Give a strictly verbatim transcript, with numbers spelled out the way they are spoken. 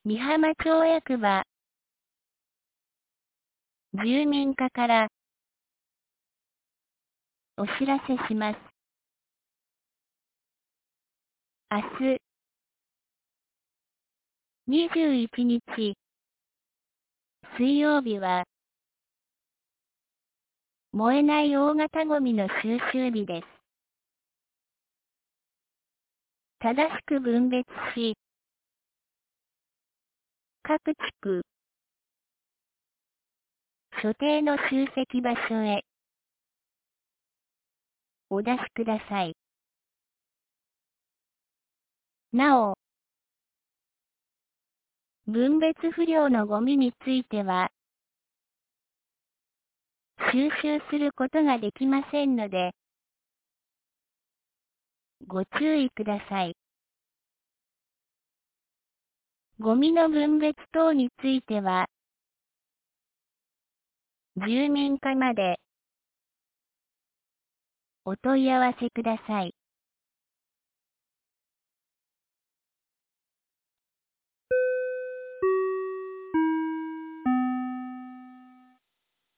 美浜町役場住民課からお知らせします。明日にじゅういちにち水曜日は燃えない大型ゴミの収集日です。正しく分別し、各地区、所定の集積場所へお出しください。なお、分別不良のゴミについては、収集することができませんので、ご注意ください。ゴミの分別等については、住民課までお問い合わせください。